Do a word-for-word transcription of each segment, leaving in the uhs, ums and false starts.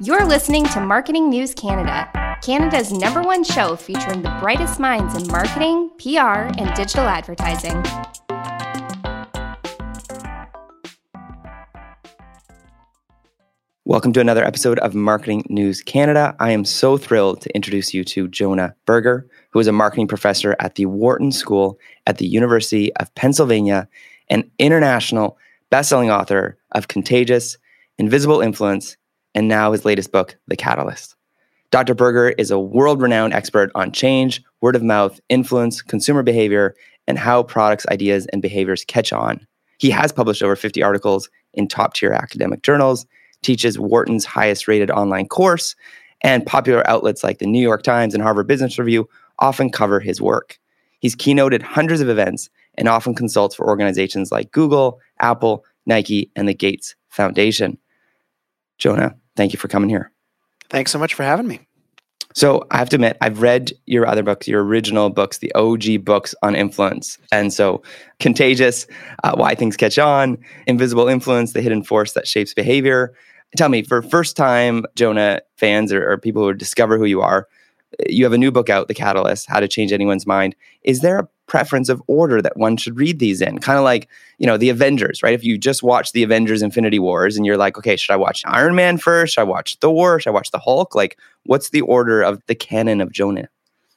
You're listening to Marketing News Canada, Canada's number one show featuring the brightest minds in marketing, P R, and digital advertising. Welcome to another episode of Marketing News Canada. I am so thrilled to introduce you to Jonah Berger, who is a marketing professor at the Wharton School at the University of Pennsylvania, an international best-selling author of Contagious, Invisible Influence, and now his latest book, The Catalyst. Doctor Berger is a world-renowned expert on change, word of mouth, influence, consumer behavior, and how products, ideas, and behaviors catch on. He has published over fifty articles in top-tier academic journals, teaches Wharton's highest-rated online course, and popular outlets like the New York Times and Harvard Business Review often cover his work. He's keynoted hundreds of events and often consults for organizations like Google, Apple, Nike, and the Gates Foundation. Jonah, thank you for coming here. Thanks so much for having me. So I have to admit, I've read your other books, your original books, the O G books on influence. And so Contagious, uh, Why Things Catch On, Invisible Influence, The Hidden Force That Shapes Behavior. Tell me, for first-time Jonah fans or, or people who discover who you are, you have a new book out, The Catalyst, How to Change Anyone's Mind. Is there a preference of order that one should read these in? Kind of like, you know, the Avengers, right? If you just watch the Avengers Infinity Wars and you're like, okay, should I watch Iron Man first? Should I watch Thor? Should I watch the Hulk? Like, what's the order of the canon of Jonah?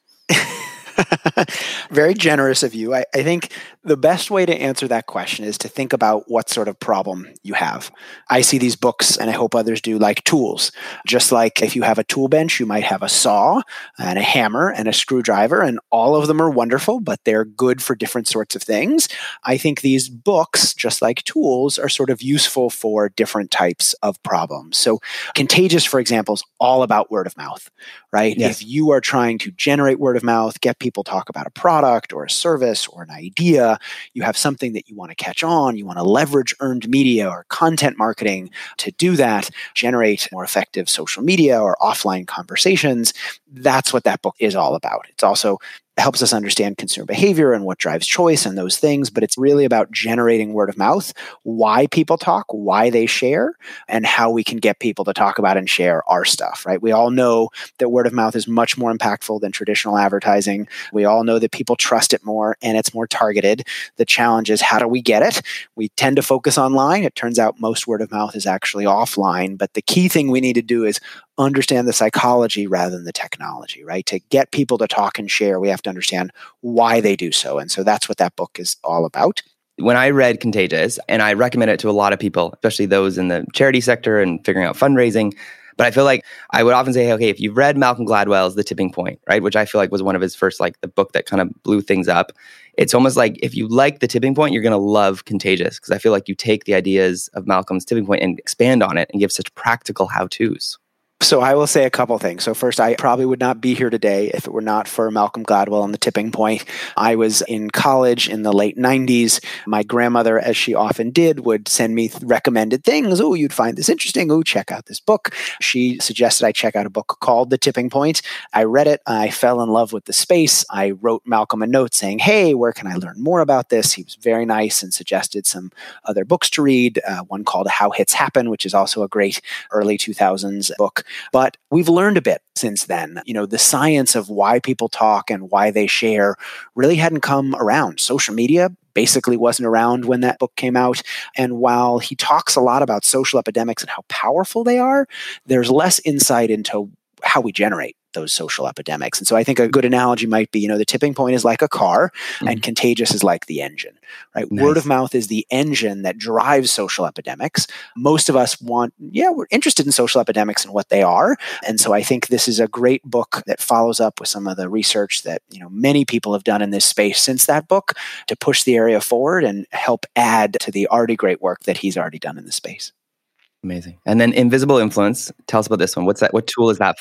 Very generous of you. I, I think the best way to answer that question is to think about what sort of problem you have. I see these books, and I hope others do, like tools. Just like if you have a tool bench, you might have a saw and a hammer and a screwdriver, and all of them are wonderful, but they're good for different sorts of things. I think these books, just like tools, are sort of useful for different types of problems. So Contagious, for example, is all about word of mouth, right? Yes. If you are trying to generate word of mouth, get people talk about a product or a service or an idea, you have something that you want to catch on, you want to leverage earned media or content marketing to do that, generate more effective social media or offline conversations. That's what that book is all about. It's also helps us understand consumer behavior and what drives choice and those things, but it's really about generating word of mouth, why people talk, why they share, and how we can get people to talk about and share our stuff, right? We all know that word of mouth is much more impactful than traditional advertising. We all know that people trust it more and it's more targeted. The challenge is, how do we get it? We tend to focus online. It turns out most word of mouth is actually offline, but the key thing we need to do is understand the psychology rather than the technology, right? To get people to talk and share, we have to understand why they do so. And so that's what that book is all about. When I read Contagious, and I recommend it to a lot of people, especially those in the charity sector and figuring out fundraising, but I feel like I would often say, okay, if you've read Malcolm Gladwell's The Tipping Point, right, which I feel like was one of his first, like the book that kind of blew things up, it's almost like if you like The Tipping Point, you're going to love Contagious, because I feel like you take the ideas of Malcolm's Tipping Point and expand on it and give such practical how-tos. So I will say a couple things. So first, I probably would not be here today if it were not for Malcolm Gladwell and The Tipping Point. I was in college in the late nineties. My grandmother, as she often did, would send me recommended things. Oh, you'd find this interesting. Oh, check out this book. She suggested I check out a book called The Tipping Point. I read it. I fell in love with the space. I wrote Malcolm a note saying, hey, where can I learn more about this? He was very nice and suggested some other books to read, uh, one called How Hits Happen, which is also a great early two thousands book. But we've learned a bit since then. You know, the science of why people talk and why they share really hadn't come around. Social media basically wasn't around when that book came out. And while he talks a lot about social epidemics and how powerful they are, there's less insight into how we generate those social epidemics. And so I think a good analogy might be, you know, the tipping point is like a car mm-hmm. and Contagious is like the engine, right? Nice. Word of mouth is the engine that drives social epidemics. Most of us want, yeah, we're interested in social epidemics and what they are. And so I think this is a great book that follows up with some of the research that, you know, many people have done in this space since that book to push the area forward and help add to the already great work that he's already done in the space. Amazing. And then Invisible Influence. Tell us about this one. What's that? What tool is that for?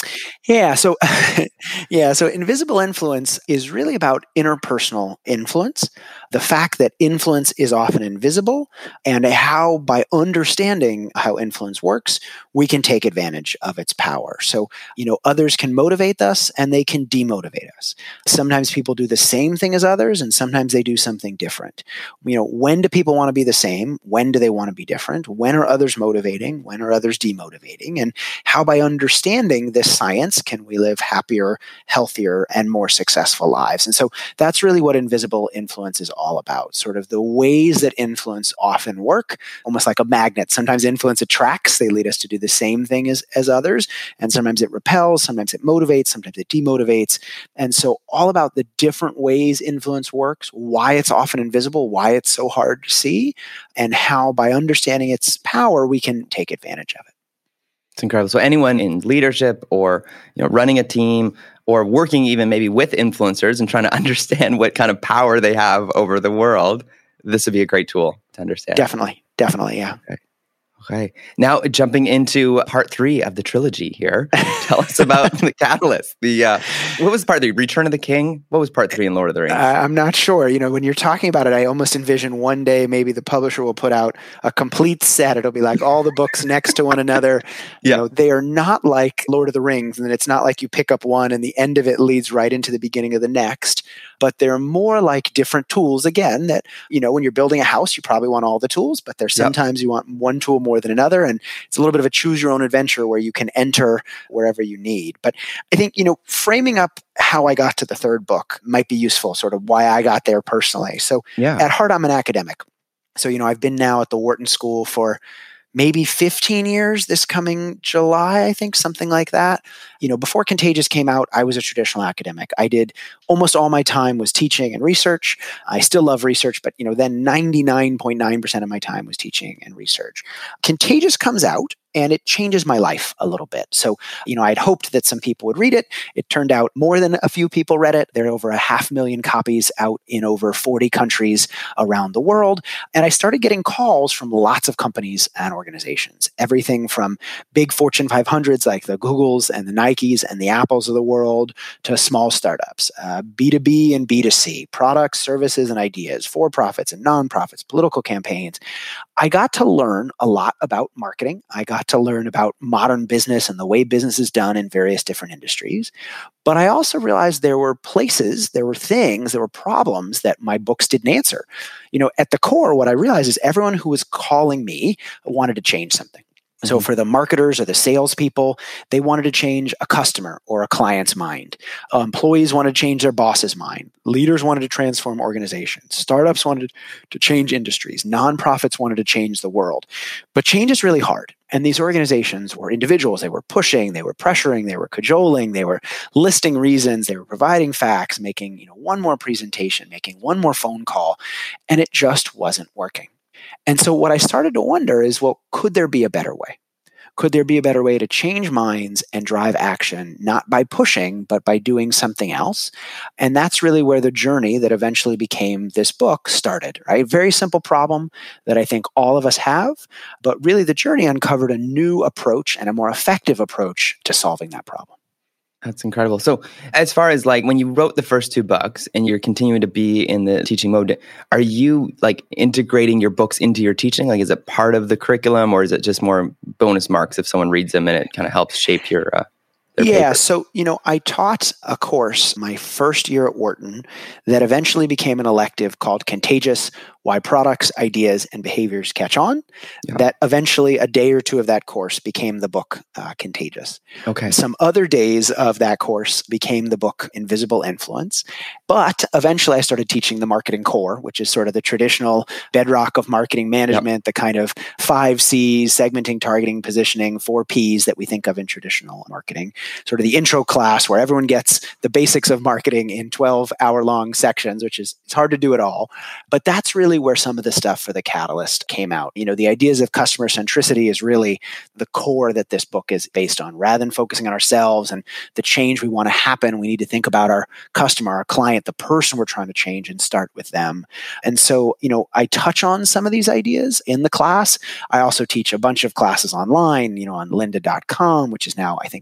Yeah. So, yeah. So, invisible influence is really about interpersonal influence. The fact that influence is often invisible, and how by understanding how influence works, we can take advantage of its power. So, you know, others can motivate us and they can demotivate us. Sometimes people do the same thing as others, and sometimes they do something different. You know, when do people want to be the same? When do they want to be different? When are others motivating? When are others demotivating? And how by understanding this science can we live happier, healthier, and more successful lives? And so that's really what invisible influence is all about, sort of the ways that influence often work, almost like a magnet. Sometimes influence attracts, they lead us to do the same thing as, as others, and sometimes it repels, sometimes it motivates, sometimes it demotivates. And so all about the different ways influence works, why it's often invisible, why it's so hard to see, and how by understanding its power, we can take advantage of it. It's incredible. So anyone in leadership or, you know, running a team or working even maybe with influencers and trying to understand what kind of power they have over the world, this would be a great tool to understand. Definitely. Definitely. Yeah. Okay. Okay. Now jumping into part three of the trilogy here. Tell us about the catalyst. The uh, what was part three? Return of the King? What was part three in Lord of the Rings? Uh, I'm not sure. You know, when you're talking about it, I almost envision one day maybe the publisher will put out a complete set. It'll be like all the books next to one another. You Yeah. know, they are not like Lord of the Rings, and it's not like you pick up one and the end of it leads right into the beginning of the next. But they're more like different tools. Again, that, you know, when you're building a house, you probably want all the tools, but there's Yep. sometimes you want one tool more than another. And it's a little bit of a choose your own adventure where you can enter wherever you need. But I think, you know, framing up how I got to the third book might be useful, sort of why I got there personally. So Yeah. at heart, I'm an academic. So, you know, I've been now at the Wharton School for maybe fifteen years this coming July, I think, something like that. You know, before Contagious came out, I was a traditional academic. I did almost all my time was teaching and research. I still love research, but, you know, then ninety-nine point nine percent of my time was teaching and research. Contagious comes out and it changes my life a little bit. So, you know, I'd hoped that some people would read it. It turned out more than a few people read it. There are over a half million copies out in over forty countries around the world. And I started getting calls from lots of companies and organizations, everything from big Fortune five hundreds like the Googles and the Nikes and the Apples of the world to small startups, uh, B two B and B two C, products, services, and ideas, for-profits and nonprofits, political campaigns. I got to learn a lot about marketing. I got to learn about modern business and the way business is done in various different industries. But I also realized there were places, there were things, there were problems that my books didn't answer. You know, at the core, what I realized is everyone who was calling me wanted to change something. So for the marketers or the salespeople, they wanted to change a customer or a client's mind. Uh, employees wanted to change their boss's mind. Leaders wanted to transform organizations. Startups wanted to change industries. Nonprofits wanted to change the world. But change is really hard. And these organizations were individuals. They were pushing, they were pressuring, they were cajoling, they were listing reasons, they were providing facts, making, you know, one more presentation, making one more phone call, and it just wasn't working. And so what I started to wonder is, well, could there be a better way? Could there be a better way to change minds and drive action, not by pushing, but by doing something else? And that's really where the journey that eventually became this book started, right? Very simple problem that I think all of us have, but really the journey uncovered a new approach and a more effective approach to solving that problem. That's incredible. So as far as like when you wrote the first two books and you're continuing to be in the teaching mode, are you like integrating your books into your teaching? Like, is it part of the curriculum or is it just more bonus marks if someone reads them and it kind of helps shape your uh, Yeah. paper? So, you know, I taught a course my first year at Wharton that eventually became an elective called Contagious: Why Products, Ideas, and Behaviors Catch On. Yeah. That eventually, a day or two of that course became the book uh, Contagious. Okay. Some other days of that course became the book Invisible Influence. But eventually I started teaching the marketing core, which is sort of the traditional bedrock of marketing management, yep. the kind of five C's, segmenting, targeting, positioning, four P's that we think of in traditional marketing. Sort of the intro class where everyone gets the basics of marketing in twelve hour long sections, which is, it's hard to do it all. But that's really where some of the stuff for the Catalyst came out. You know, the ideas of customer centricity is really the core that this book is based on. Rather than focusing on ourselves and the change we want to happen, we need to think about our customer, our client, the person we're trying to change, and start with them. And so, you know, I touch on some of these ideas in the class. I also teach a bunch of classes online, you know, on lynda dot com, which is now, I think, owned by LinkedIn.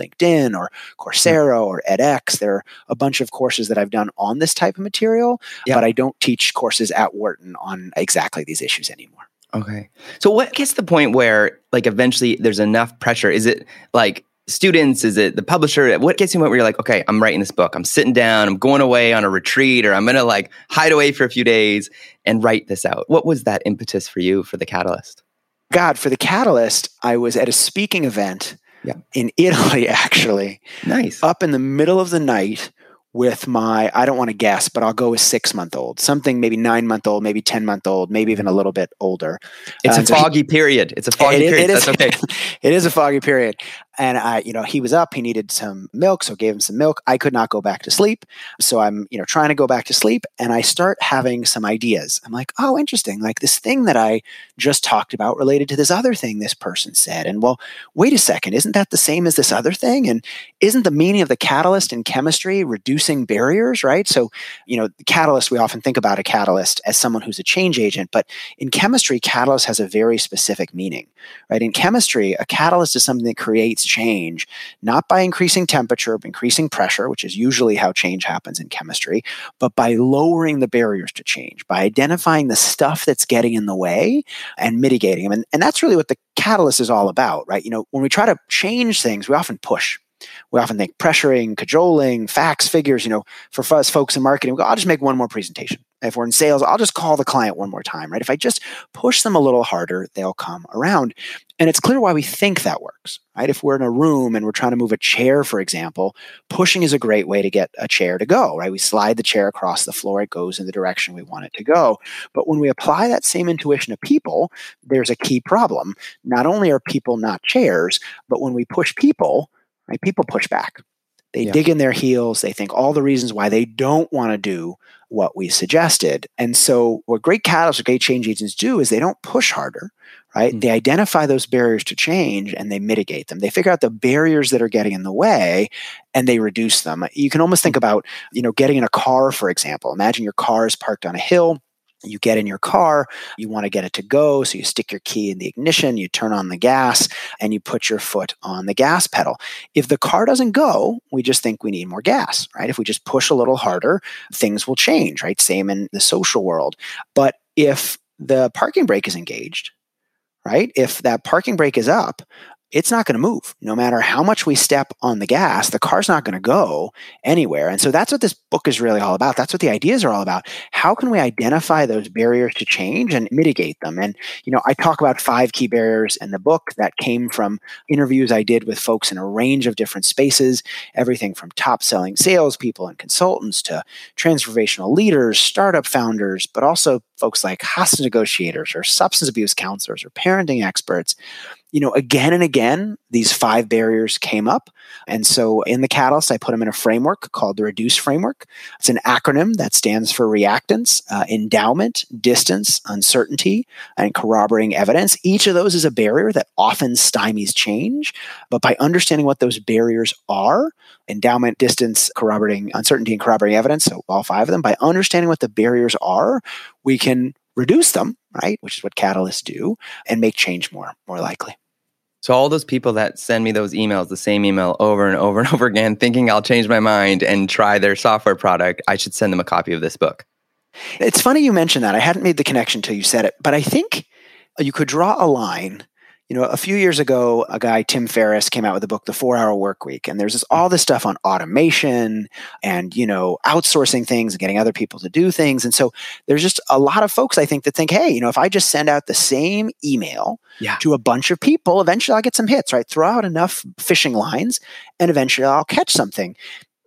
LinkedIn or Coursera or edX. There are a bunch of courses that I've done on this type of material, Yeah. but I don't teach courses at Wharton on exactly these issues anymore. Okay. So what gets to the point where like eventually there's enough pressure? Is it like students? Is it the publisher? What gets you to the point where you're like, okay, I'm writing this book. I'm sitting down. I'm going away on a retreat, or I'm going to like hide away for a few days and write this out. What was that impetus for you for The Catalyst? God, for The Catalyst, I was at a speaking event Yeah. in Italy, actually. Nice. Up in the middle of the night with my, I don't want to guess, but I'll go with six month old, something maybe nine month old, maybe ten month old, maybe even a little bit older. It's Uh, a so he- foggy period. It's a foggy It- period. it is- That's okay. It is a foggy period. And I, you know, he was up, he needed some milk, so gave him some milk. I could not go back to sleep. So I'm, you know, trying to go back to sleep, and I start having some ideas. I'm like, oh, interesting. Like this thing that I just talked about related to this other thing this person said. And well, wait a second, isn't that the same as this other thing? And isn't the meaning of the catalyst in chemistry reducing barriers, right? So, you know, the catalyst, we often think about a catalyst as someone who's a change agent, but in chemistry, catalyst has a very specific meaning, right? In chemistry, a catalyst is something that creates change, not by increasing temperature, but increasing pressure, which is usually how change happens in chemistry, but by lowering the barriers to change, by identifying the stuff that's getting in the way and mitigating them. And, and that's really what the catalyst is all about, right? You know, when we try to change things, we often push. We often think pressuring, cajoling, facts, figures. You know, for us folks in marketing, we go, I'll just make one more presentation. If we're in sales, I'll just call the client one more time, right? If I just push them a little harder, they'll come around. And it's clear why we think that works, right? If we're in a room and we're trying to move a chair, for example, pushing is a great way to get a chair to go, right? We slide the chair across the floor, it goes in the direction we want it to go. But when we apply that same intuition to people, there's a key problem. Not only are people not chairs, but when we push people, right, people push back. They Yeah. dig in their heels. They think all the reasons why they don't want to do what we suggested. And so what great catalysts or great change agents do is they don't push harder, right? Mm. They identify those barriers to change and they mitigate them. They figure out the barriers that are getting in the way and they reduce them. You can almost think about, you know, getting in a car, for example. Imagine your car is parked on a hill. You get in your car, you want to get it to go, so you stick your key in the ignition, you turn on the gas, and you put your foot on the gas pedal. If the car doesn't go, we just think we need more gas, right? If we just push a little harder, things will change, right? Same in the social world. But if the parking brake is engaged, right? If that parking brake is up, it's not going to move. No matter how much we step on the gas, the car's not going to go anywhere. And so that's what this book is really all about. That's what the ideas are all about. How can we identify those barriers to change and mitigate them? And, you know, I talk about five key barriers in the book that came from interviews I did with folks in a range of different spaces, everything from top selling salespeople and consultants to transformational leaders, startup founders, but also folks like hostage negotiators or substance abuse counselors or parenting experts. You know, again and again, these five barriers came up. And so in the Catalyst, I put them in a framework called the REDUCE framework. It's an acronym that stands for reactance, uh, endowment, distance, uncertainty, and corroborating evidence. Each of those is a barrier that often stymies change. But by understanding what those barriers are, endowment, distance, corroborating, uncertainty, and corroborating evidence, so all five of them, by understanding what the barriers are, we can reduce them, right? Which is what catalysts do, and make change more, more likely. So all those people that send me those emails, the same email over and over and over again, thinking I'll change my mind and try their software product, I should send them a copy of this book. It's funny you mentioned that. I hadn't made the connection until you said it, but I think you could draw a line. You know, a few years ago, a guy, Tim Ferriss, came out with a book, The four-Hour Workweek, and there's this, all this stuff on automation and, you know, outsourcing things and getting other people to do things. And so there's just a lot of folks, I think, that think, hey, you know, if I just send out the same email Yeah. to a bunch of people, eventually I'll get some hits, right? Throw out enough fishing lines and eventually I'll catch something.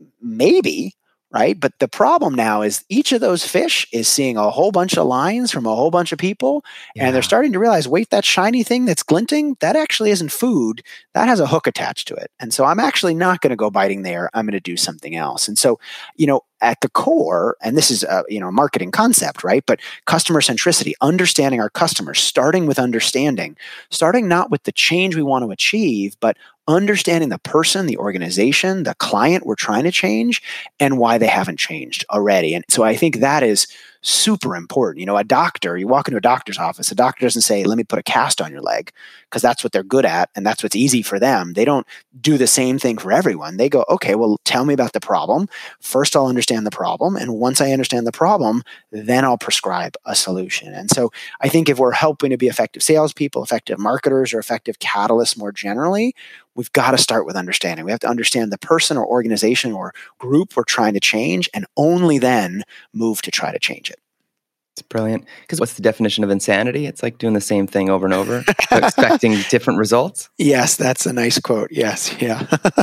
Maybe. Right. But the problem now is each of those fish is seeing a whole bunch of lines from a whole bunch of people. Yeah. And they're starting to realize, wait, that shiny thing that's glinting, that actually isn't food. That has a hook attached to it. And so I'm actually not going to go biting there. I'm going to do something else. And so, you know, at the core, and this is a, you know, a marketing concept, right? But customer centricity, understanding our customers, starting with understanding, starting not with the change we want to achieve, but understanding the person, the organization, the client we're trying to change, and why they haven't changed already. And so I think that is super important. You know, a doctor, you walk into a doctor's office, a doctor doesn't say, let me put a cast on your leg, because that's what they're good at and that's what's easy for them. They don't do the same thing for everyone. They go, okay, well, tell me about the problem. First, I'll understand the problem. And once I understand the problem, then I'll prescribe a solution. And so I think if we're helping to be effective salespeople, effective marketers, or effective catalysts more generally, we've got to start with understanding. We have to understand the person or organization or group we're trying to change, and only then move to try to change it. It's brilliant. Because what's the definition of insanity? It's like doing the same thing over and over, but expecting different results. Yes, that's a nice quote. Yes, yeah.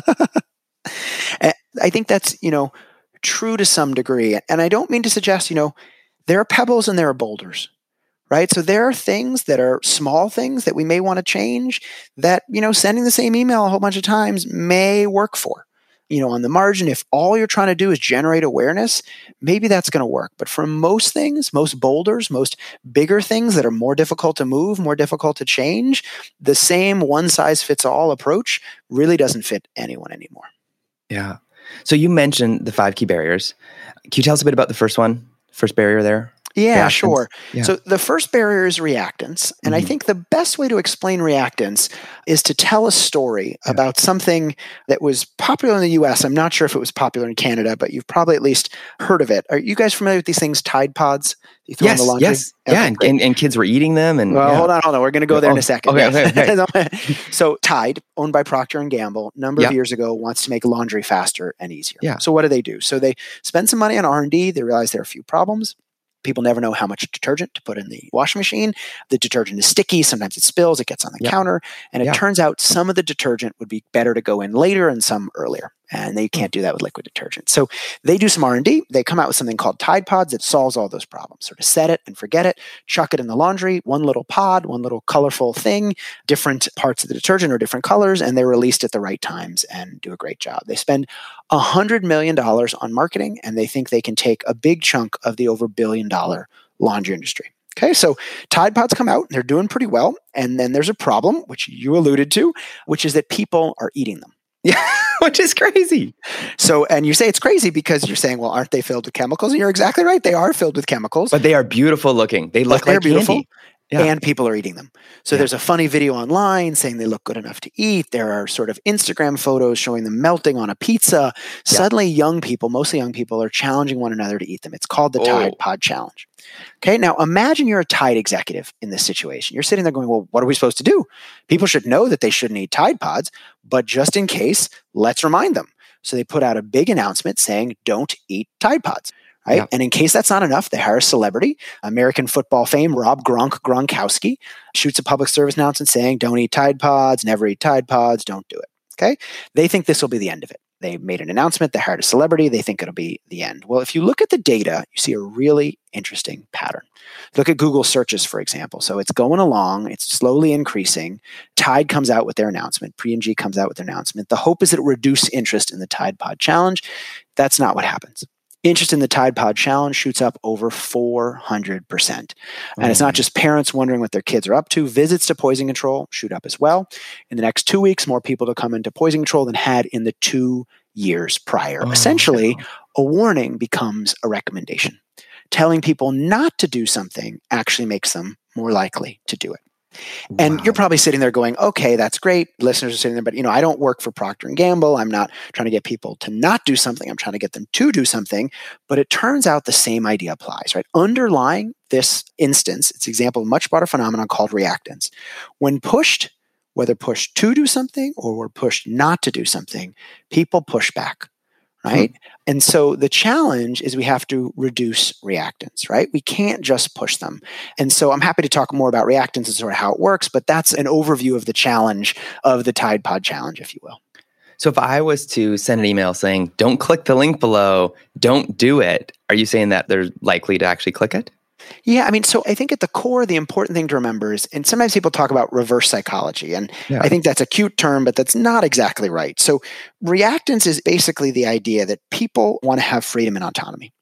I think that's, you know, true to some degree. And I don't mean to suggest, you know, there are pebbles and there are boulders. Right? So there are things that are small things that we may want to change that, you know, sending the same email a whole bunch of times may work for. You know, on the margin, if all you're trying to do is generate awareness, maybe that's going to work. But for most things, most boulders, most bigger things that are more difficult to move, more difficult to change, the same one-size-fits-all approach really doesn't fit anyone anymore. Yeah. So you mentioned the five key barriers. Can you tell us a bit about the first one, first barrier there? Yeah, reactants? sure. Yeah. So the first barrier is reactance. And mm-hmm. I think the best way to explain reactance is to tell a story yeah. about something that was popular in the U S. I'm not sure if it was popular in Canada, but you've probably at least heard of it. Are you guys familiar with these things, Tide Pods? You throw yes, in the laundry? yes. Okay, yeah, and, and, and kids were eating them. And Well, yeah. hold on, hold on. We're going to go there oh, in a second. Okay, okay, okay. So Tide, owned by Procter and Gamble, a number yeah. of years ago, wants to make laundry faster and easier. Yeah. So what do they do? So they spend some money on R and D. They realize there are a few problems. People never know how much detergent to put in the washing machine. The detergent is sticky. Sometimes it spills. It gets on the yeah. counter. And it yeah. turns out some of the detergent would be better to go in later and some earlier. And they can't do that with liquid detergent. So they do some R and D. They come out with something called Tide Pods that solves all those problems. Sort of set it and forget it, chuck it in the laundry, one little pod, one little colorful thing, different parts of the detergent are different colors, and they're released at the right times and do a great job. They spend one hundred million dollars on marketing, and they think they can take a big chunk of the over billion dollar laundry industry. Okay, so Tide Pods come out, and they're doing pretty well. And then there's a problem, which you alluded to, which is that people are eating them. Yeah, which is crazy. So, and you say it's crazy because you're saying, well, aren't they filled with chemicals? And you're exactly right. They are filled with chemicals. But they are beautiful looking. They look but they're like beautiful. Candy. Yeah. And people are eating them. So yeah. there's a funny video online saying they look good enough to eat. There are sort of Instagram photos showing them melting on a pizza. Yeah. Suddenly young people, mostly young people, are challenging one another to eat them. It's called the oh. Tide Pod Challenge. Okay, now imagine you're a Tide executive in this situation. You're sitting there going, well, what are we supposed to do? People should know that they shouldn't eat Tide Pods, but just in case, let's remind them. So they put out a big announcement saying, don't eat Tide Pods. Right? Yeah. And in case that's not enough, they hire a celebrity, American football fame, Rob Gronk Gronkowski, shoots a public service announcement saying, don't eat Tide Pods, never eat Tide Pods, don't do it. Okay? They think this will be the end of it. They made an announcement, they hired a celebrity, they think it'll be the end. Well, if you look at the data, you see a really interesting pattern. Look at Google searches, for example. So it's going along, it's slowly increasing. Tide comes out with their announcement. P and G comes out with their announcement. The hope is that it will reduce interest in the Tide Pod Challenge. That's not what happens. Interest in the Tide Pod Challenge shoots up over four hundred percent. And mm-hmm. it's not just parents wondering what their kids are up to. Visits to poison control shoot up as well. In the next two weeks, more people to come into poison control than had in the two years prior. Oh, Essentially, no. a warning becomes a recommendation. Telling people not to do something actually makes them more likely to do it. And wow. you're probably sitting there going, okay, that's great. Listeners are sitting there, but you know, I don't work for Procter and Gamble. I'm not trying to get people to not do something. I'm trying to get them to do something. But it turns out the same idea applies, right? Underlying this instance, it's an example of a much broader phenomenon called reactance. When pushed, whether pushed to do something or were pushed not to do something, people push back. Right? Hmm. And so the challenge is we have to reduce reactance, right? We can't just push them. And so I'm happy to talk more about reactance and sort of how it works, but that's an overview of the challenge of the Tide Pod Challenge, if you will. So if I was to send an email saying, don't click the link below, don't do it, are you saying that they're likely to actually click it? Yeah, I mean, so I think at the core, the important thing to remember is, and sometimes people talk about reverse psychology, and yeah. I think that's a cute term, but that's not exactly right. So reactance is basically the idea that people want to have freedom and autonomy.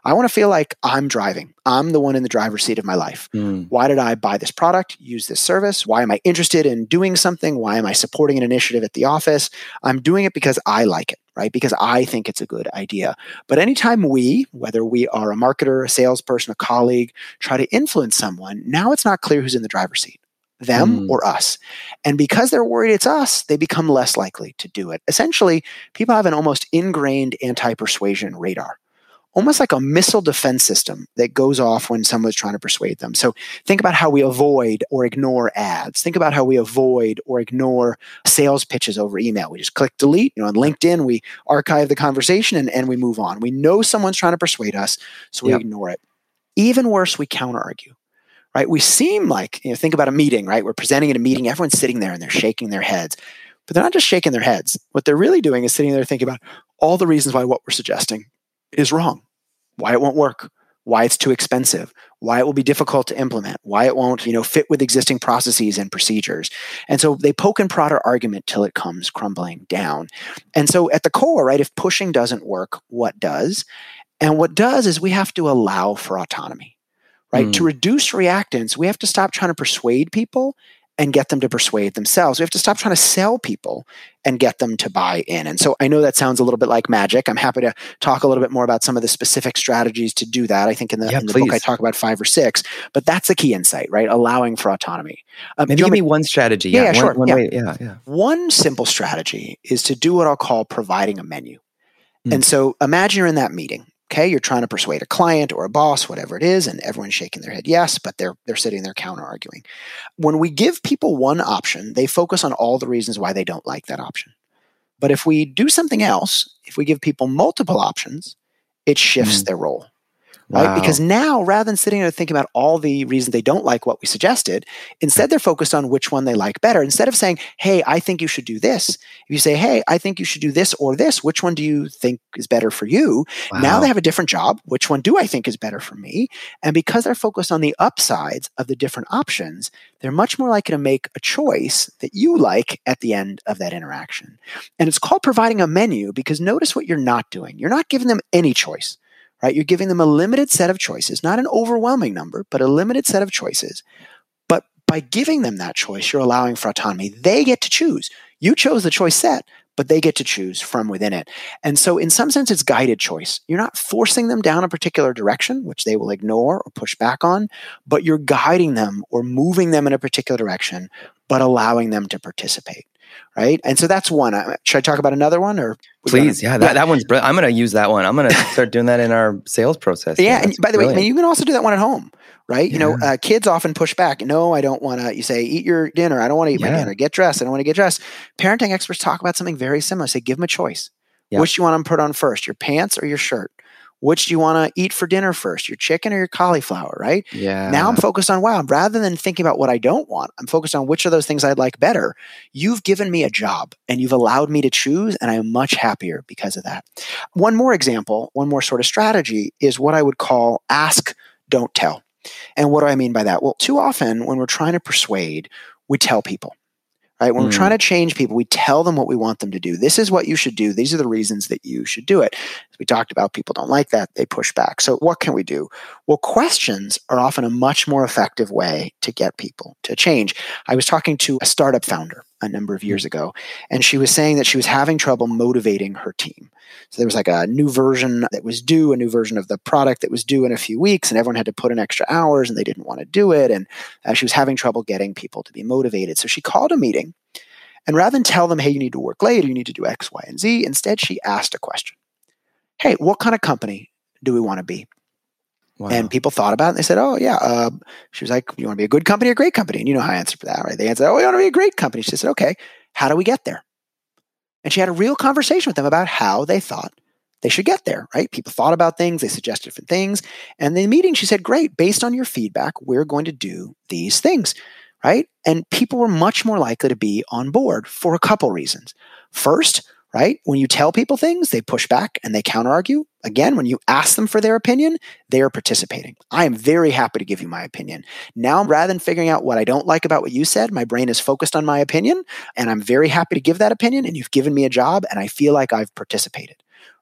I want to feel like I'm driving. I'm the one in the driver's seat of my life. Mm. Why did I buy this product, use this service? Why am I interested in doing something? Why am I supporting an initiative at the office? I'm doing it because I like it, right? Because I think it's a good idea. But anytime we, whether we are a marketer, a salesperson, a colleague, try to influence someone, now it's not clear who's in the driver's seat, them mm. or us. And because they're worried it's us, they become less likely to do it. Essentially, people have an almost ingrained anti-persuasion radar. Almost like a missile defense system that goes off when someone's trying to persuade them. So think about how we avoid or ignore ads. Think about how we avoid or ignore sales pitches over email. We just click delete. You know, on LinkedIn, we archive the conversation and, and we move on. We know someone's trying to persuade us, so we yep. ignore it. Even worse, we counter argue. Right? We seem like, you know, think about a meeting, right? We're presenting at a meeting, everyone's sitting there and they're shaking their heads. But they're not just shaking their heads. What they're really doing is sitting there thinking about all the reasons why what we're suggesting is wrong. Why it won't work, why it's too expensive, why it will be difficult to implement, why it won't, you know, fit with existing processes and procedures. And so they poke and prod our argument till it comes crumbling down. And so at the core, right, if pushing doesn't work, what does? And what does is we have to allow for autonomy, right? Mm. To reduce reactance, we have to stop trying to persuade people and get them to persuade themselves. We have to stop trying to sell people and get them to buy in. And so I know that sounds a little bit like magic. I'm happy to talk a little bit more about some of the specific strategies to do that. I think in the, yeah, in the book I talk about five or six, but that's the key insight, right? Allowing for autonomy. Um, Maybe give me one strategy. Yeah, yeah, yeah one, sure. One yeah. Way, yeah, yeah. One simple strategy is to do what I'll call providing a menu. Mm. And so imagine you're in that meeting. Okay, you're trying to persuade a client or a boss, whatever it is, and everyone's shaking their head yes, but they're they're sitting there counter arguing. When we give people one option, they focus on all the reasons why they don't like that option. But if we do something else, if we give people multiple options, it shifts mm. their role. Right? Wow. Because now, rather than sitting there thinking about all the reasons they don't like what we suggested, instead they're focused on which one they like better. Instead of saying, hey, I think you should do this, if you say, hey, I think you should do this or this, which one do you think is better for you? Wow. Now they have a different job. Which one do I think is better for me? And because they're focused on the upsides of the different options, they're much more likely to make a choice that you like at the end of that interaction. And it's called providing a menu because notice what you're not doing. You're not giving them any choice. Right? You're giving them a limited set of choices, not an overwhelming number, but a limited set of choices. But by giving them that choice, you're allowing for autonomy. They get to choose. You chose the choice set, but they get to choose from within it. And so in some sense, it's guided choice. You're not forcing them down a particular direction, which they will ignore or push back on, but you're guiding them or moving them in a particular direction, but allowing them to participate. Right. And so that's one. Should I talk about another one or? Please. Yeah, that, yeah. that one's brilliant. I'm going to use that one. I'm going to start doing that in our sales process. Yeah. yeah and by the brilliant. way, you can also do that one at home. Right. You yeah. know, uh, kids often push back. No, I don't want to, you say, eat your dinner. I don't want to eat yeah. my dinner. Get dressed. I don't want to get dressed. Parenting experts talk about something very similar. Say, give them a choice. Yeah. Which do you want to put on first, your pants or your shirt? Which do you want to eat for dinner first, your chicken or your cauliflower, right? Yeah. Now I'm focused on, wow, rather than thinking about what I don't want, I'm focused on which of those things I'd like better. You've given me a job and you've allowed me to choose, and I am much happier because of that. One more example, one more sort of strategy is what I would call ask, don't tell. And what do I mean by that? Well, too often when we're trying to persuade, we tell people. Right? When mm. we're trying to change people, we tell them what we want them to do. This is what you should do. These are the reasons that you should do it. As we talked about, people don't like that. They push back. So what can we do? Well, questions are often a much more effective way to get people to change. I was talking to a startup founder a number of years ago, and she was saying that she was having trouble motivating her team. So there was like a new version that was due, a new version of the product that was due in a few weeks, and everyone had to put in extra hours and they didn't want to do it. And uh, she was having trouble getting people to be motivated. So she called a meeting, and rather than tell them, hey, you need to work late, or you need to do X, Y, and Z, instead she asked a question. Hey, what kind of company do we want to be? Wow. And people thought about it and they said, oh, yeah. Uh, she was like, you want to be a good company or a great company? And you know how I answered for that, right? They answered, oh, we want to be a great company. She said, okay, how do we get there? And she had a real conversation with them about how they thought they should get there, right? People thought about things. They suggested different things. And in the meeting, she said, great, based on your feedback, we're going to do these things, right? And people were much more likely to be on board for a couple reasons. First, right? When you tell people things, they push back and they counter argue. Again, when you ask them for their opinion, they are participating. I am very happy to give you my opinion. Now, rather than figuring out what I don't like about what you said, my brain is focused on my opinion, and I'm very happy to give that opinion, and you've given me a job, and I feel like I've participated.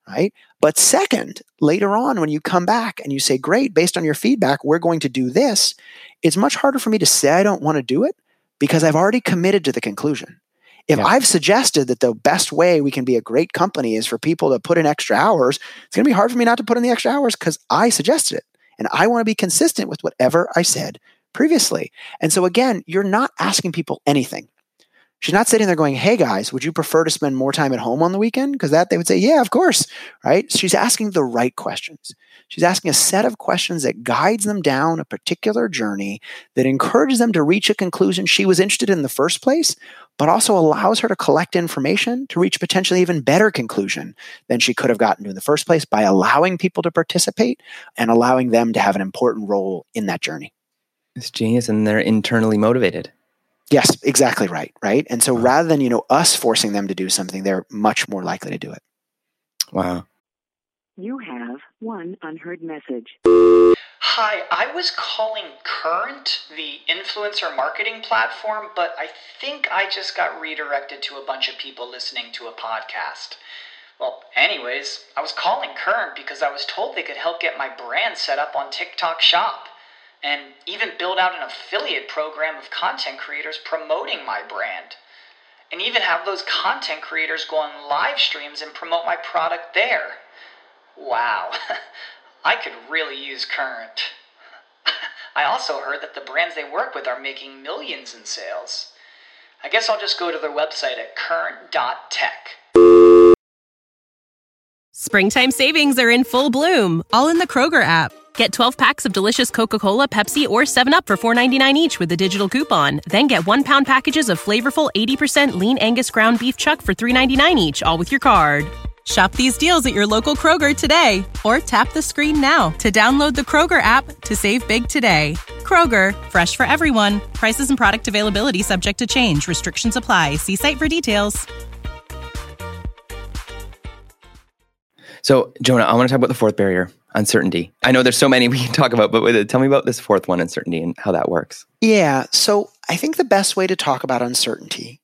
right? But second, later on, when you come back and you say, great, based on your feedback, we're going to do this, it's much harder for me to say I don't want to do it because I've already committed to the conclusion. If yeah. I've suggested that the best way we can be a great company is for people to put in extra hours, it's going to be hard for me not to put in the extra hours because I suggested it. And I want to be consistent with whatever I said previously. And so again, you're not asking people anything. She's not sitting there going, hey guys, would you prefer to spend more time at home on the weekend? Because that they would say, yeah, of course, right? She's asking the right questions. She's asking a set of questions that guides them down a particular journey that encourages them to reach a conclusion she was interested in in the first place, but also allows her to collect information to reach potentially even better conclusion than she could have gotten to in the first place by allowing people to participate and allowing them to have an important role in that journey. It's genius, and they're internally motivated. Yes, exactly right, right? And so rather than, you know, us forcing them to do something, they're much more likely to do it. Wow. You have one unheard message. Hi, I was calling Current, the influencer marketing platform, but I think I just got redirected to a bunch of people listening to a podcast. Well, anyways, I was calling Current because I was told they could help get my brand set up on TikTok Shop and even build out an affiliate program of content creators promoting my brand. And even have those content creators go on live streams and promote my product there. Wow, I could really use Current. I also heard that the brands they work with are making millions in sales. I guess I'll just go to their website at current dot tech. Springtime savings are in full bloom, all in the Kroger app. Get twelve packs of delicious Coca-Cola, Pepsi, or seven up for four ninety-nine each with a digital coupon. Then get one-pound packages of flavorful eighty percent lean Angus ground beef chuck for three ninety-nine each, all with your card. Shop these deals at your local Kroger today, or tap the screen now to download the Kroger app to save big today. Kroger, fresh for everyone. Prices and product availability subject to change. Restrictions apply. See site for details. So, Jonah, I want to talk about the fourth barrier, uncertainty. I know there's so many we can talk about, but tell me about this fourth one, uncertainty, and how that works. Yeah, so I think the best way to talk about uncertainty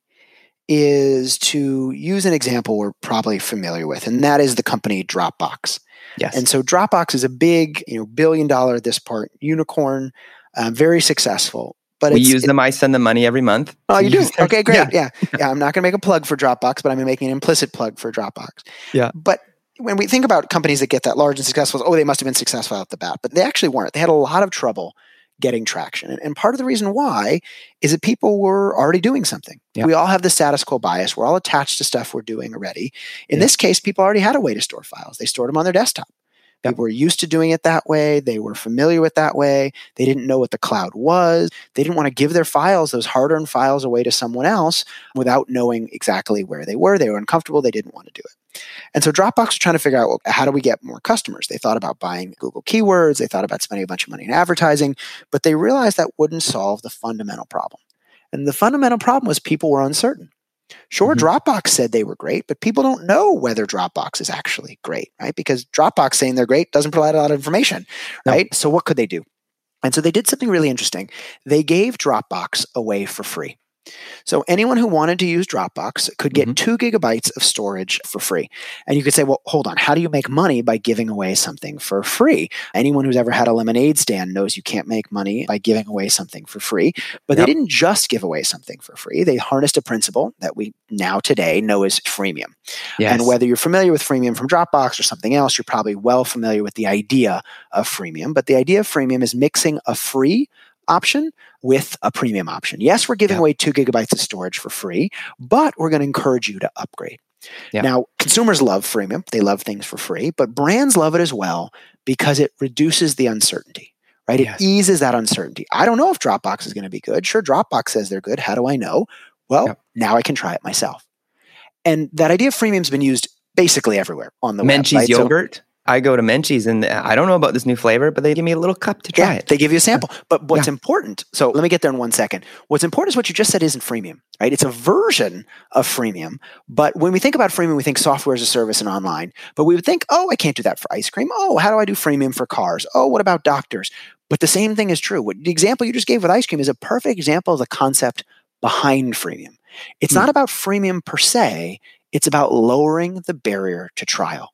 is to use an example we're probably familiar with, and that is the company Dropbox. Yes. And so Dropbox is a big, you know, billion dollar at this part unicorn, uh, very successful. But we it's, use it, them. I send them money every month. Oh, you do? Their, okay, great. Yeah. Yeah. yeah. yeah. I'm not going to make a plug for Dropbox, but I'm making an implicit plug for Dropbox. Yeah. But when we think about companies that get that large and successful, oh, they must have been successful out the bat, but they actually weren't. They had a lot of trouble getting traction. And part of the reason why is that people were already doing something. Yeah. We all have the status quo bias. We're all attached to stuff we're doing already. In yeah. this case, people already had a way to store files. They stored them on their desktop. Yep. People were used to doing it that way. They were familiar with that way. They didn't know what the cloud was. They didn't want to give their files, those hard-earned files, away to someone else without knowing exactly where they were. They were uncomfortable. They didn't want to do it. And so Dropbox was trying to figure out, well, how do we get more customers? They thought about buying Google keywords. They thought about spending a bunch of money in advertising, but they realized that wouldn't solve the fundamental problem. And the fundamental problem was people were uncertain. Sure, mm-hmm. Dropbox said they were great, but people don't know whether Dropbox is actually great, right? Because Dropbox saying they're great doesn't provide a lot of information, right? No. So what could they do? And so they did something really interesting. They gave Dropbox away for free. So anyone who wanted to use Dropbox could get mm-hmm. two gigabytes of storage for free. And you could say, well, hold on, how do you make money by giving away something for free? Anyone who's ever had a lemonade stand knows you can't make money by giving away something for free. But yep. they didn't just give away something for free. They harnessed a principle that we now today know as freemium. Yes. And whether you're familiar with freemium from Dropbox or something else, you're probably well familiar with the idea of freemium. But the idea of freemium is mixing a free option with a premium option. Yes, we're giving yeah. away two gigabytes of storage for free, but we're going to encourage you to upgrade. Yeah. Now, consumers love freemium. They love things for free, but brands love it as well because it reduces the uncertainty, right? Yes. It eases that uncertainty. I don't know if Dropbox is going to be good. Sure, Dropbox says they're good. How do I know? Well, yeah. now I can try it myself. And that idea of freemium has been used basically everywhere on the Menchie's web. Right? yogurt. So, I go to Menchie's and I don't know about this new flavor, but they give me a little cup to try yeah, it. They give you a sample. But what's yeah. important, so let me get there in one second. What's important is what you just said isn't freemium, right? It's a version of freemium. But when we think about freemium, we think software as a service and online. But we would think, oh, I can't do that for ice cream. Oh, how do I do freemium for cars? Oh, what about doctors? But the same thing is true. What, the example you just gave with ice cream is a perfect example of the concept behind freemium. It's hmm. not about freemium per se. It's about lowering the barrier to trial.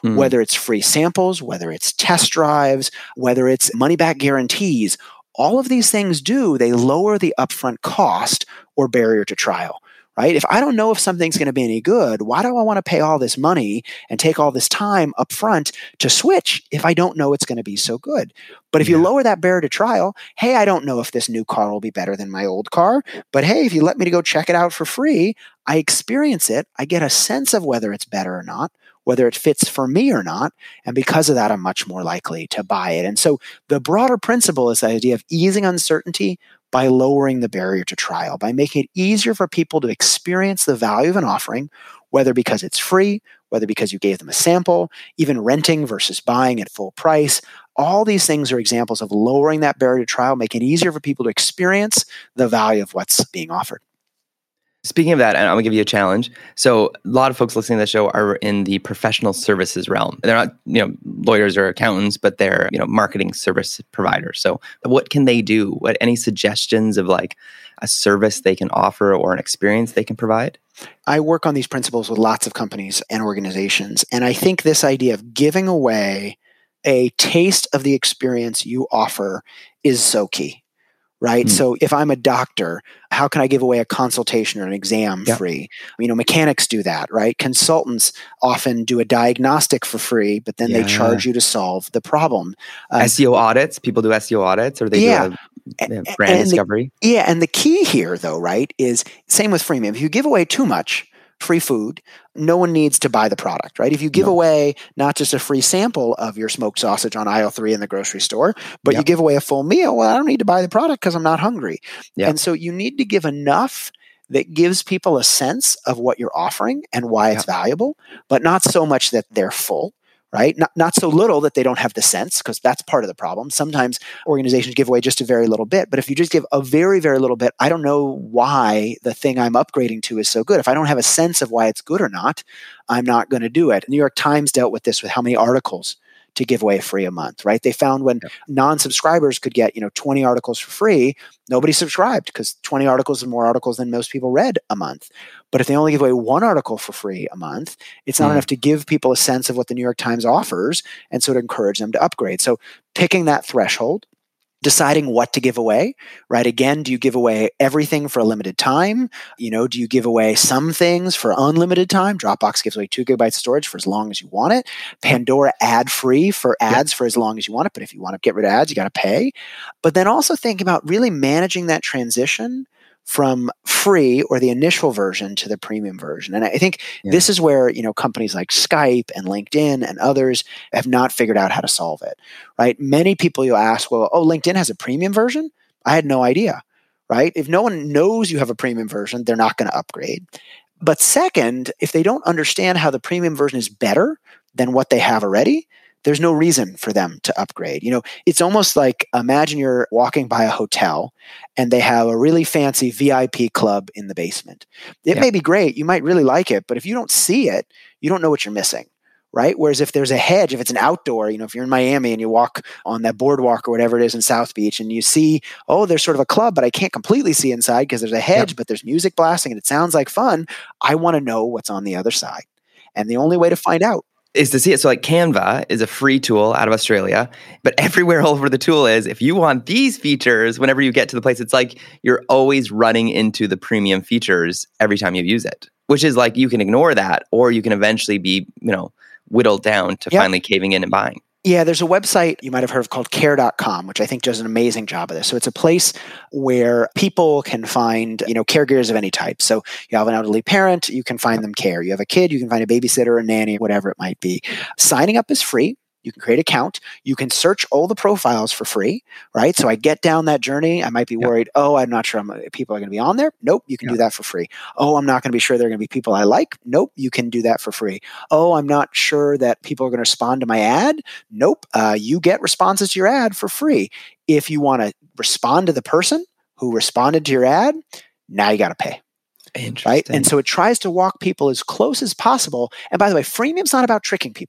Mm. Whether it's free samples, whether it's test drives, whether it's money-back guarantees, all of these things do, they lower the upfront cost or barrier to trial. Right? If I don't know if something's going to be any good, why do I want to pay all this money and take all this time up front to switch if I don't know it's going to be so good? But if yeah. you lower that barrier to trial, hey, I don't know if this new car will be better than my old car, but hey, if you let me to go check it out for free, I experience it, I get a sense of whether it's better or not, whether it fits for me or not, and because of that, I'm much more likely to buy it. And so the broader principle is the idea of easing uncertainty by lowering the barrier to trial, by making it easier for people to experience the value of an offering, whether because it's free, whether because you gave them a sample, even renting versus buying at full price. All these things are examples of lowering that barrier to trial, making it easier for people to experience the value of what's being offered. Speaking of that, and I'm going to give you a challenge. So a lot of folks listening to the show are in the professional services realm. They're not, you know, lawyers or accountants, but they're, you know, marketing service providers. So what can they do? What, any suggestions of like a service they can offer or an experience they can provide? I work on these principles with lots of companies and organizations. And I think this idea of giving away a taste of the experience you offer is so key. Right? Mm. So if I'm a doctor, how can I give away a consultation or an exam yep. free? You know, mechanics do that, right? Consultants often do a diagnostic for free, but then yeah. they charge you to solve the problem. Um, S E O audits, people do S E O audits, or they yeah. do a, you know, brand and discovery. The, yeah, and the key here, though, right, is same with freemium. If you give away too much free food, no one needs to buy the product, right? If you give no. away not just a free sample of your smoked sausage on aisle three in the grocery store, but yep. you give away a full meal, well, I don't need to buy the product because I'm not hungry. Yep. And so you need to give enough that gives people a sense of what you're offering and why yep. it's valuable, but not so much that they're full. Right? Not, not so little that they don't have the sense, because that's part of the problem. Sometimes organizations give away just a very little bit, but if you just give a very, very little bit, I don't know why the thing I'm upgrading to is so good. If I don't have a sense of why it's good or not, I'm not going to do it. New York Times dealt with this with how many articles to give away free a month, right? They found when yep. non-subscribers could get, you know, twenty articles for free, nobody subscribed because twenty articles are more articles than most people read a month. But if they only give away one article for free a month, it's not mm. enough to give people a sense of what the New York Times offers and sort of encourage them to upgrade. So picking that threshold, deciding what to give away, right? Again, do you give away everything for a limited time? You know, do you give away some things for unlimited time? Dropbox gives away two gigabytes of storage for as long as you want it. Pandora ad-free for ads yeah. for as long as you want it. But if you want to get rid of ads, you got to pay. But then also think about really managing that transition from free or the initial version to the premium version. And I think yeah. this is where, you know, companies like Skype and LinkedIn and others have not figured out how to solve it, right? Many people you'll ask, well, oh, LinkedIn has a premium version? I had no idea, right? If no one knows you have a premium version, they're not going to upgrade. But second, if they don't understand how the premium version is better than what they have already, there's no reason for them to upgrade. You know, it's almost like, imagine you're walking by a hotel and they have a really fancy V I P club in the basement. It yeah. may be great. You might really like it, but if you don't see it, you don't know what you're missing, right? Whereas if there's a hedge, if it's an outdoor, you know, if you're in Miami and you walk on that boardwalk or whatever it is in South Beach and you see, oh, there's sort of a club, but I can't completely see inside because there's a hedge, yeah. but there's music blasting and it sounds like fun. I want to know what's on the other side. And the only way to find out is to see it. So like Canva is a free tool out of Australia, but everywhere all over the tool is, if you want these features, whenever you get to the place, it's like you're always running into the premium features every time you use it, which is like you can ignore that or you can eventually be, you know, whittled down to yep. finally caving in and buying. Yeah, there's a website you might have heard of called care dot com, which I think does an amazing job of this. So it's a place where people can find, you know, caregivers of any type. So you have an elderly parent, you can find them care. You have a kid, you can find a babysitter, a nanny, whatever it might be. Signing up is free. You can create an account. You can search all the profiles for free, right? So I get down that journey. I might be yep. worried, oh, I'm not sure I'm, people are going to be on there. Nope, you can yep. do that for free. Oh, I'm not going to be sure they're going to be people I like. Nope, you can do that for free. Oh, I'm not sure that people are going to respond to my ad. Nope, uh, you get responses to your ad for free. If you want to respond to the person who responded to your ad, now you got to pay. Interesting. Right? And so it tries to walk people as close as possible. And by the way, freemium's not about tricking people.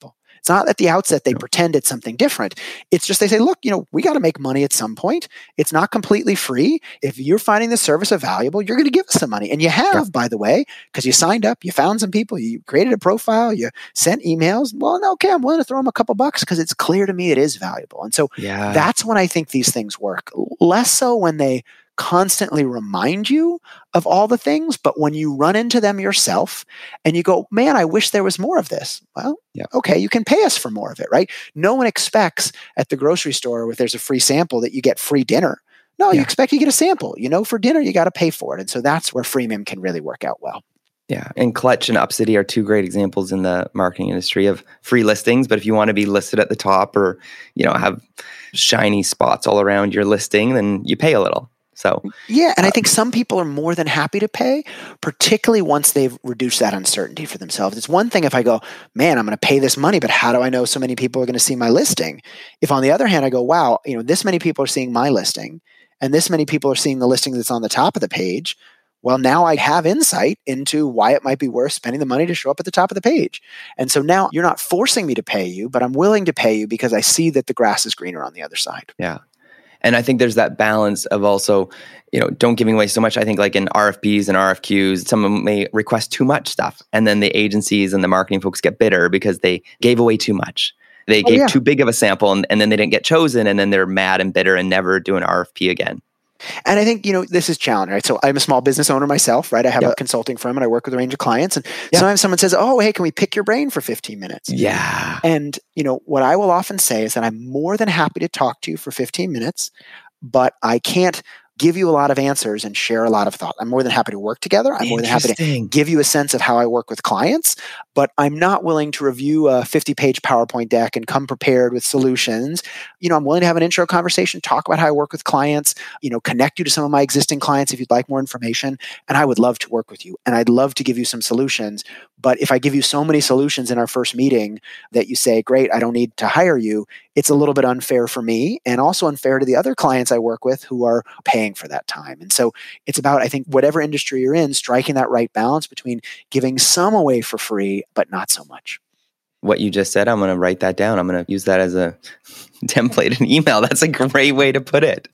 It's not at the outset they no. pretend it's something different. It's just they say, look, you know, we got to make money at some point. It's not completely free. If you're finding the service valuable, you're going to give us some money. And you have, yeah. by the way, because you signed up, you found some people, you created a profile, you sent emails. Well, no, okay, I'm willing to throw them a couple bucks because it's clear to me it is valuable. And so yeah. that's when I think these things work. Less so when they constantly remind you of all the things, but when you run into them yourself and you go, man, I wish there was more of this. Well, yeah. okay, you can pay us for more of it, right? No one expects at the grocery store if there's a free sample that you get free dinner. No, yeah. you expect you get a sample. You know, for dinner, you got to pay for it. And so that's where freemium can really work out well. Yeah. And Clutch and Upcity are two great examples in the marketing industry of free listings. But if you want to be listed at the top or, you know, have shiny spots all around your listing, then you pay a little. So yeah, and uh, I think some people are more than happy to pay, particularly once they've reduced that uncertainty for themselves. It's one thing if I go, man, I'm going to pay this money, but how do I know so many people are going to see my listing? If on the other hand, I go, wow, you know, this many people are seeing my listing and this many people are seeing the listing that's on the top of the page. Well, now I have insight into why it might be worth spending the money to show up at the top of the page. And so now you're not forcing me to pay you, but I'm willing to pay you because I see that the grass is greener on the other side. Yeah. And I think there's that balance of also, you know, don't giving away so much. I think like in R F Ps and R F Qs, someone may request too much stuff. And then the agencies and the marketing folks get bitter because they gave away too much. They oh, gave yeah. too big of a sample and, and then they didn't get chosen. And then they're mad and bitter and never do an R F P again. And I think, you know, this is challenging, right? So I'm a small business owner myself, right? I have yep. a consulting firm and I work with a range of clients. And yep. sometimes someone says, oh, hey, can we pick your brain for fifteen minutes? Yeah. And, you know, what I will often say is that I'm more than happy to talk to you for fifteen minutes, but I can't give you a lot of answers and share a lot of thought. I'm more than happy to work together. I'm more than happy to give you a sense of how I work with clients, but I'm not willing to review a fifty-page PowerPoint deck and come prepared with solutions. You know, I'm willing to have an intro conversation, talk about how I work with clients, you know, connect you to some of my existing clients if you'd like more information. And I would love to work with you. And I'd love to give you some solutions. But if I give you so many solutions in our first meeting that you say, great, I don't need to hire you, it's a little bit unfair for me and also unfair to the other clients I work with who are paying for that time. And so it's about, I think, whatever industry you're in, striking that right balance between giving some away for free, but not so much. What you just said, I'm going to write that down. I'm going to use that as a template in email. That's a great way to put it.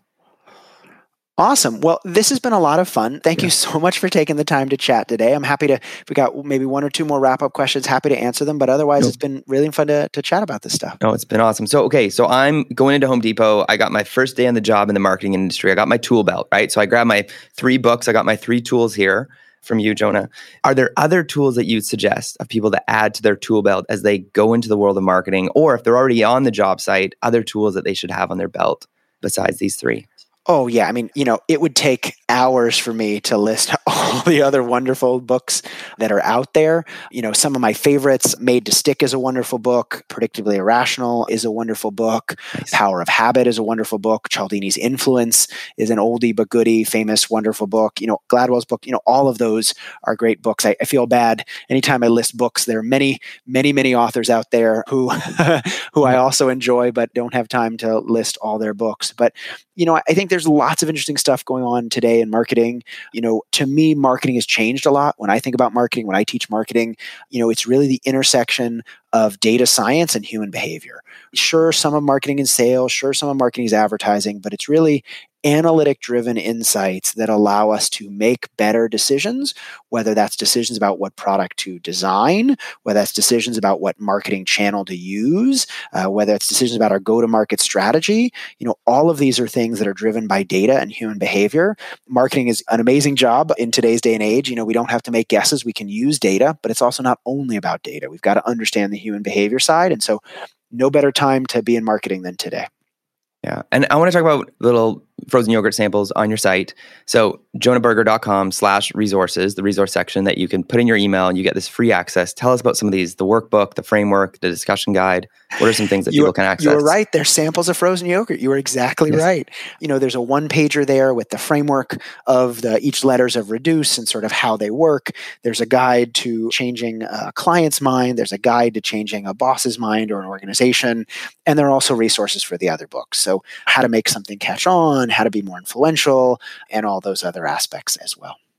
Awesome. Well, this has been a lot of fun. Thank yeah. you so much for taking the time to chat today. I'm happy to, if we got maybe one or two more wrap-up questions, happy to answer them. But otherwise, nope. it's been really fun to, to chat about this stuff. No, it's been awesome. So, okay, so I'm going into Home Depot. I got my first day on the job in the marketing industry. I got my tool belt, right? So I grabbed my three books. I got my three tools here from you, Jonah. Are there other tools that you'd suggest of people to add to their tool belt as they go into the world of marketing? Or if they're already on the job site, other tools that they should have on their belt besides these three? Oh, yeah. I mean, you know, it would take hours for me to list all the other wonderful books that are out there. You know, some of my favorites, Made to Stick is a wonderful book. Predictably Irrational is a wonderful book. Nice. Power of Habit is a wonderful book. Cialdini's Influence is an oldie but goodie, famous, wonderful book. You know, Gladwell's book, you know, all of those are great books. I, I feel bad anytime I list books. There are many, many, many authors out there who, who I also enjoy, but don't have time to list all their books. But, you know, I think there's lots of interesting stuff going on today in marketing. You know, to me, marketing has changed a lot. When I think about marketing, when I teach marketing, you know, it's really the intersection of data science and human behavior. Sure, some of marketing is sales, sure, some of marketing is advertising, but it's really analytic-driven insights that allow us to make better decisions, whether that's decisions about what product to design, whether that's decisions about what marketing channel to use, uh, whether it's decisions about our go-to-market strategy. You know, all of these are things that are driven by data and human behavior. Marketing is an amazing job in today's day and age. You know, we don't have to make guesses. We can use data, but it's also not only about data. We've got to understand the human behavior side. And so no better time to be in marketing than today. Yeah. And I want to talk about little frozen yogurt samples on your site. So jonahberger.com slash resources, the resource section that you can put in your email and you get this free access. Tell us about some of these, the workbook, the framework, the discussion guide. What are some things that you people were, can access? You were right. They're samples of frozen yogurt. You were exactly yes. right. You know, there's a one pager there with the framework of the each letters of Reduce and sort of how they work. There's a guide to changing a client's mind. There's a guide to changing a boss's mind or an organization. And there are also resources for the other books. So how to make something catch on, how to be more influential, and all those other aspects as well.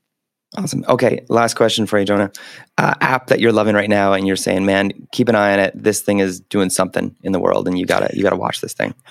Awesome. Okay, last question for you, Jonah. Uh, app that you're loving right now, and you're saying, "Man, keep an eye on it. This thing is doing something in the world, and you gotta you gotta watch this thing."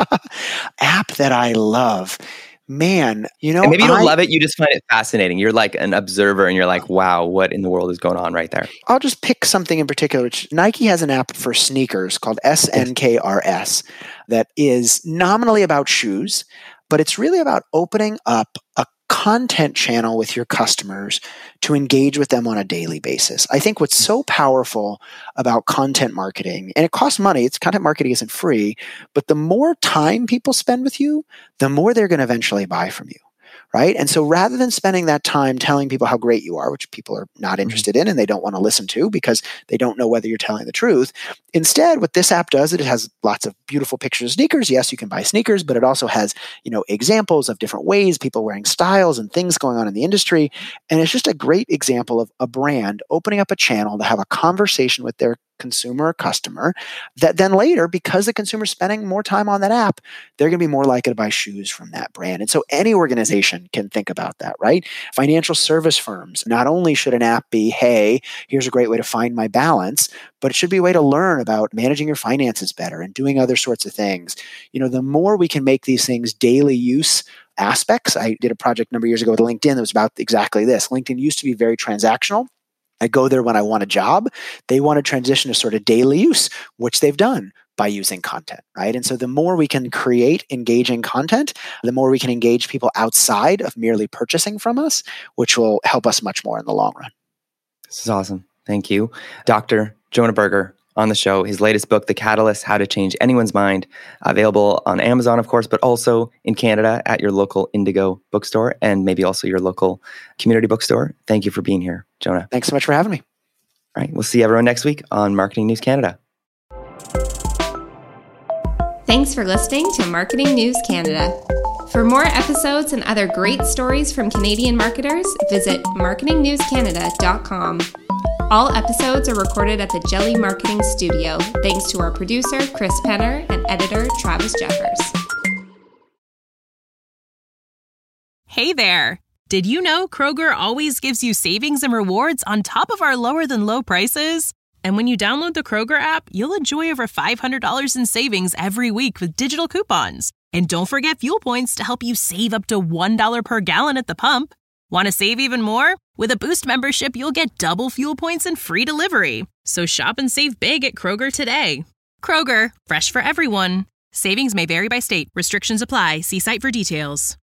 App that I love, man. You know, and maybe you don't I, love it. You just find it fascinating. You're like an observer, and you're like, "Wow, what in the world is going on right there?" I'll just pick something in particular. Which Nike has an app for sneakers called S N K R S that is nominally about shoes, but it's really about opening up a content channel with your customers to engage with them on a daily basis. I think what's so powerful about content marketing, and it costs money, it's content marketing isn't free, but the more time people spend with you, the more they're going to eventually buy from you. Right? And so rather than spending that time telling people how great you are, which people are not interested in and they don't want to listen to because they don't know whether you're telling the truth, instead, what this app does, it has lots of beautiful pictures of sneakers. Yes, you can buy sneakers, but it also has, you know, examples of different ways, people wearing styles and things going on in the industry. And it's just a great example of a brand opening up a channel to have a conversation with their consumer or customer that then later, because the consumer's spending more time on that app, they're going to be more likely to buy shoes from that brand. And so any organization can think about that, right? Financial service firms, not only should an app be, hey, here's a great way to find my balance, but it should be a way to learn about managing your finances better and doing other sorts of things. You know, the more we can make these things daily use aspects. I did a project a number of years ago with LinkedIn that was about exactly this. LinkedIn used to be very transactional. I go there when I want a job. They want to transition to sort of daily use, which they've done by using content, right? And so the more we can create engaging content, the more we can engage people outside of merely purchasing from us, which will help us much more in the long run. This is awesome. Thank you. Doctor Jonah Berger on the show. His latest book, The Catalyst, How to Change Anyone's Mind, available on Amazon, of course, but also in Canada at your local Indigo bookstore and maybe also your local community bookstore. Thank you for being here, Jonah. Thanks so much for having me. All right. We'll see everyone next week on Marketing News Canada. Thanks for listening to Marketing News Canada. For more episodes and other great stories from Canadian marketers, visit marketing news canada dot com. All episodes are recorded at the Jelly Marketing Studio, thanks to our producer, Chris Penner, and editor, Travis Jeffers. Hey there! Did you know Kroger always gives you savings and rewards on top of our lower-than-low prices? And when you download the Kroger app, you'll enjoy over five hundred dollars in savings every week with digital coupons. And don't forget fuel points to help you save up to one dollar per gallon at the pump. Want to save even more? With a Boost membership, you'll get double fuel points and free delivery. So shop and save big at Kroger today. Kroger, fresh for everyone. Savings may vary by state. Restrictions apply. See site for details.